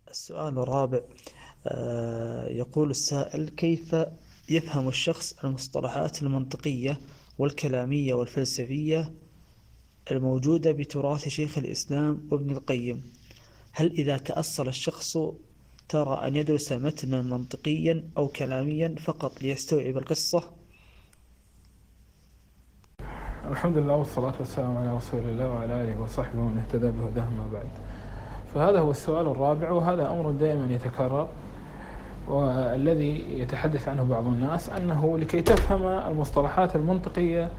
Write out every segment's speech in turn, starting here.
السؤال الرابع. يقول السائل: كيف يفهم الشخص المصطلحات المنطقية والكلامية والفلسفية الموجودة بتراث شيخ الإسلام وابن القيم؟ هل إذا تأصل الشخص ترى أن يدرس متنا منطقيا أو كلاميا فقط ليستوعب القصة؟ الحمد لله والصلاة والسلام على رسول الله وعلى آله وصحبه ومن اهتدى بهداه ما بعد. فهذا هو السؤال الرابع، وهذا أمر دائما يتكرر، والذي يتحدث عنه بعض الناس أنه لكي تفهم المصطلحات المنطقية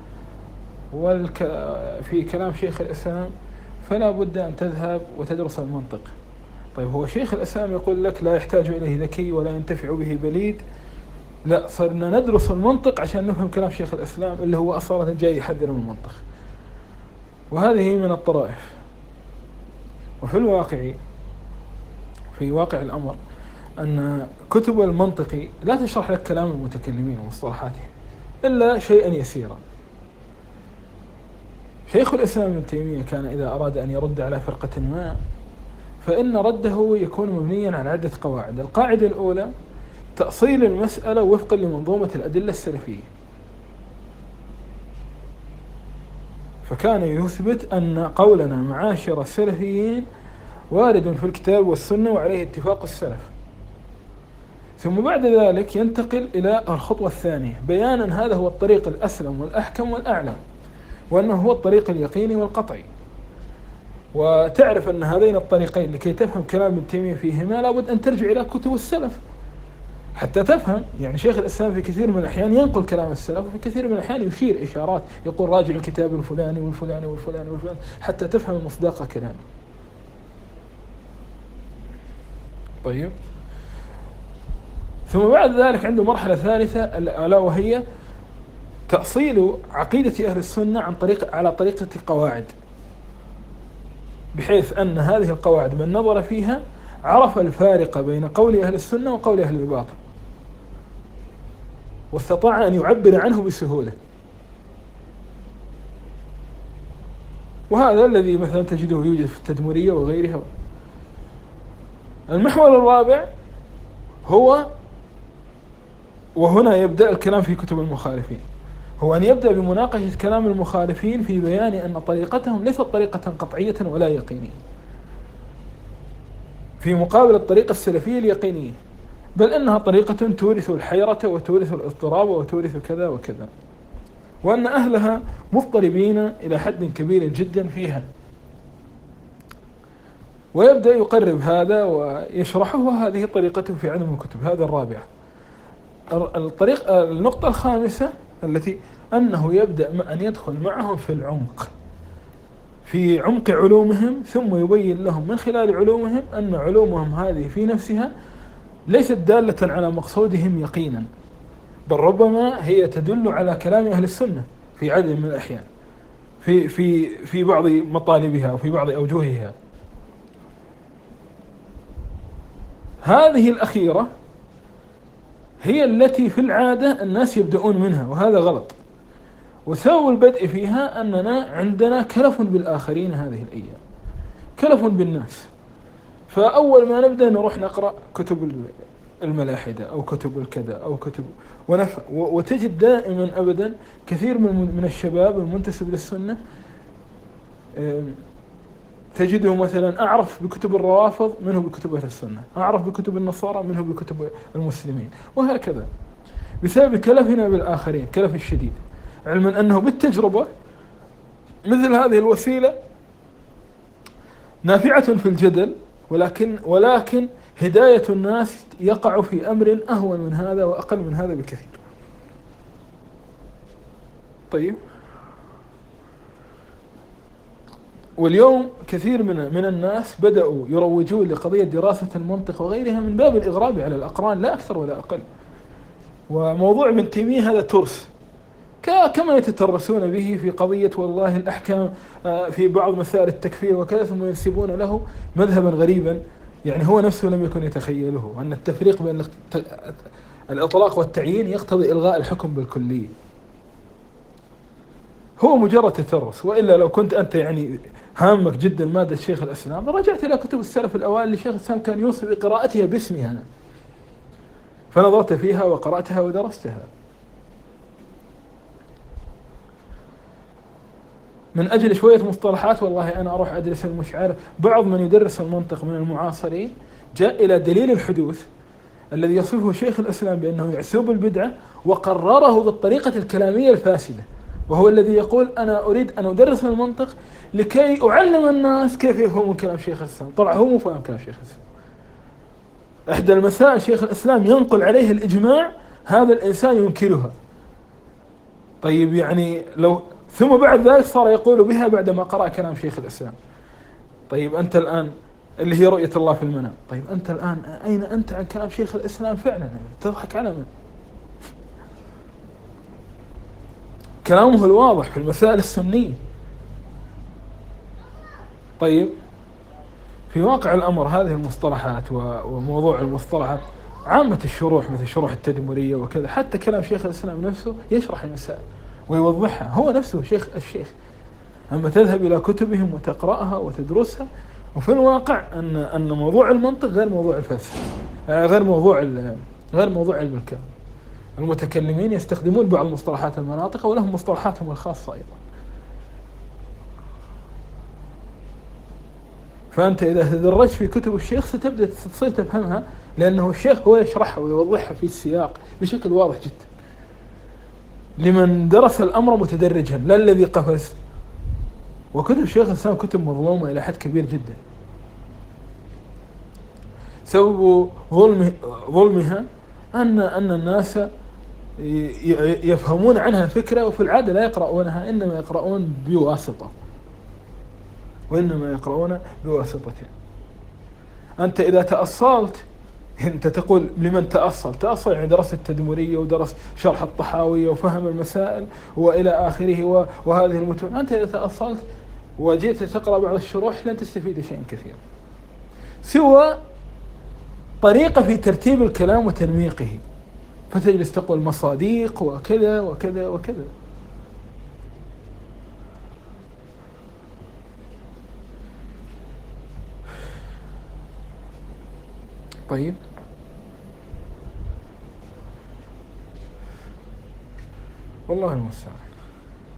في كلام شيخ الإسلام فلا بد أن تذهب وتدرس المنطق. طيب، هو شيخ الإسلام يقول لك لا يحتاج إليه ذكي ولا ينتفع به بليد. لا، صرنا ندرس المنطق عشان نفهم كلام شيخ الإسلام اللي هو أصلا جاي يحذر من المنطق، وهذه من الطرائف. وفي الواقع، في واقع الأمر، أن كتب المنطق لا تشرح لك كلام المتكلمين ومصطلحاتهم إلا شيئا يسيرا. شيخ الإسلام ابن تيمية كان إذا أراد أن يرد على فرقة ما فإن رده يكون مبنيا على عدة قواعد. القاعدة الأولى تأصيل المسألة وفقا لمنظومة الأدلة السلفية، فكان يثبت أن قولنا معاشر السلفيين وارد في الكتاب والسنة وعليه اتفاق السلف. ثم بعد ذلك ينتقل إلى الخطوة الثانية، بيانا هذا هو الطريق الأسلم والأحكم والأعلم، وأنه هو الطريق اليقيني والقطعي. وتعرف أن هذين الطريقين لكي تفهم كلام ابن تيمية فيهما لابد أن ترجع إلى كتب السلف حتى تفهم. يعني شيخ الإسلام في كثير من الأحيان ينقل كلام السلف، وفي كثير من الأحيان يشير إشارات، يقول راجع الكتاب الفلاني والفلاني والفلاني والفلاني حتى تفهم مصداق كلامه. طيب، ثم بعد ذلك عنده مرحلة ثالثة ألا وهي تأصيل عقيدة أهل السنة على طريقة قواعد، بحيث أن هذه القواعد من نظر فيها عرف الفارق بين قول أهل السنة وقول أهل الباطل، واستطاع أن يعبر عنه بسهولة. وهذا الذي مثلا تجده يوجد في التدمرية وغيرها. المحور الرابع هو، وهنا يبدأ الكلام في كتب المخالفين، هو أن يبدأ بمناقشة كلام المخالفين في بيان أن طريقتهم ليست طريقة قطعية ولا يقينية في مقابل الطريقة السلفية اليقينية، بل أنها طريقة تورث الحيرة وتورث الاضطراب وتورث كذا وكذا، وأن أهلها مضطربين إلى حد كبير جدا فيها. ويبدأ يقرب هذا ويشرحه، هذه طريقته في علم الكتب. هذا الرابع. النقطة الخامسة التي أنه يبدأ أن يدخل معهم في العمق، في عمق علومهم، ثم يبين لهم من خلال علومهم أن علومهم هذه في نفسها ليست دالة على مقصودهم يقينا، بل ربما هي تدل على كلام أهل السنة في عدد من الأحيان في بعض مطالبها وفي بعض أوجهها. هذه الأخيرة هي التي في العادة الناس يبدأون منها، وهذا غلط. وسبب البدء فيها أننا عندنا كلف بالآخرين هذه الأيام، كلف بالناس. فأول ما نبدأ نروح نقرأ كتب الملاحدة أو كتب الكذا أو كتب وتجد دائما أبدا كثير من الشباب المنتسب للسنة تجده مثلا أعرف بكتب الروافض منه بكتب أهل السنة، أعرف بكتب النصارى منه بكتب المسلمين، وهكذا، بسبب كلفنا بالآخرين، كلف الشديد. علما أنه بالتجربة مثل هذه الوسيلة نافعة في الجدل، ولكن هداية الناس يقع في أمر أهون من هذا وأقل من هذا بكثير. طيب، واليوم كثير من الناس بدأوا يروجون لقضية دراسة المنطق وغيرها من باب الإغراب على الأقران، لا أكثر ولا أقل. وموضوع ابن تيمية هذا ترس، كما يتترسون به في قضية والله الأحكام في بعض مسائل التكفير وكذا، ثم ينسبون له مذهبا غريبا يعني هو نفسه لم يكن يتخيله، أن التفريق بين الإطلاق والتعيين يقتضي إلغاء الحكم بالكلية. هو مجرد تترس، وإلا لو كنت أنت يعني هامك جدا مادة شيخ الإسلام، رجعت إلى كتب السلف الأوائل اللي شيخ الإسلام كان يوصي بقراءتها باسمها، فنظرت فيها وقرأتها ودرستها. من أجل شوية مصطلحات والله أنا أروح أدرس المشعر. بعض من يدرس المنطق من المعاصرين جاء إلى دليل الحدوث الذي يصفه شيخ الإسلام بأنه يعسوب البدعة، وقرره بالطريقة الكلامية الفاسدة، وهو الذي يقول أنا أريد أن أدرس المنطق لكي أعلم الناس كيف يفهمون كلام شيخ الإسلام. طلع هو مو فاهم كلام شيخ الإسلام. إحدى المسائل شيخ الإسلام ينقل عليه الإجماع، هذا الإنسان ينكرها. طيب يعني لو ثم بعد ذلك صار يقول بها بعدما قرأ كلام شيخ الإسلام. طيب أنت الآن اللي هي رؤية الله في المنام، طيب أنت الآن أين أنت عن كلام شيخ الإسلام فعلا؟ تضحك على من؟ كلامه الواضح في المسائل السنية. طيب في واقع الأمر هذه المصطلحات وموضوع المصطلحات عامة الشروح مثل شروح التدمرية وكذا، حتى كلام شيخ الإسلام نفسه يشرح المسائل ويوضحها، هو نفسه الشيخ. أما تذهب إلى كتبهم وتقرأها وتدرسها، وفي الواقع أن موضوع المنطق غير موضوع الفلسفة، غير موضوع علم الكلام. المتكلمين يستخدمون بعض مصطلحات المناطق ولهم مصطلحاتهم الخاصة أيضا. فأنت إذا تدرجت في كتب الشيخ ستبدأ تصير تفهمها، لأنه الشيخ هو يشرحها ويوضحها في السياق بشكل واضح جدا لمن درس الأمر متدرجا، لا الذي قفز. وكتب الشيخ الإسلام كتب مظلومة إلى حد كبير جدا، سبب ظلمها أن الناس يفهمون عنها فكرة، وفي العادة لا يقرؤونها، إنما يقرؤون بواسطة، أنت إذا تأصلت، أنت تقول لمن تأصل يعني درس التدمرية ودرس شرح الطحاوية وفهم المسائل وإلى آخره وهذه المتون. أنت إذا تأصلت وجيت تقرأ بعض الشروح لن تستفيد شيئا كثيرا سوى طريقة في ترتيب الكلام وتنميقه، فتجلس تقول مصاديق وكذا وكذا وكذا. طيب والله المستعان.